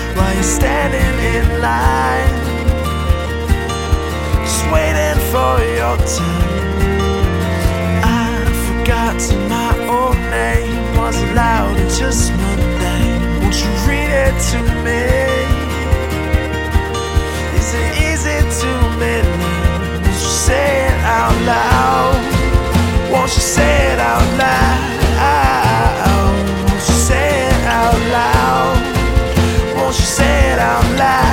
while you're standing in line, just waiting for your turn. I've forgotten my own name. Was it loud or just mundane? Won't you read it to me? Is it easy to believe? Won't you say it out loud? Won't you say it out loud? Won't you say it out loud? Won't you say it out loud?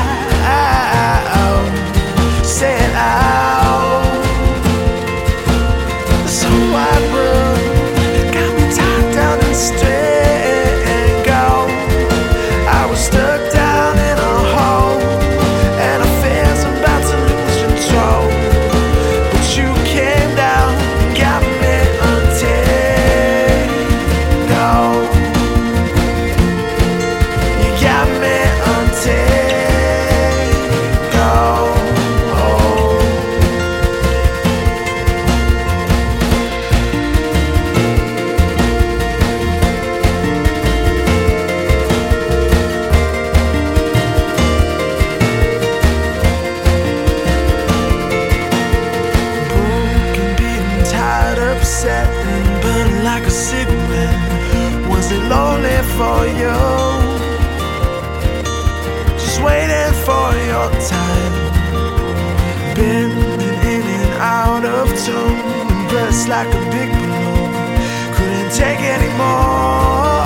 Say it out. This whole wide world got me tied down and straight and go. I was stuck down in a hole, and I fears I'm about to lose control. But you came down and got me untangled. You got me untangled. Upset and burn like a cigarette. Was it lonely for you? Just waiting for your time, bending in and out of tune, pressed like a big balloon. Couldn't take anymore.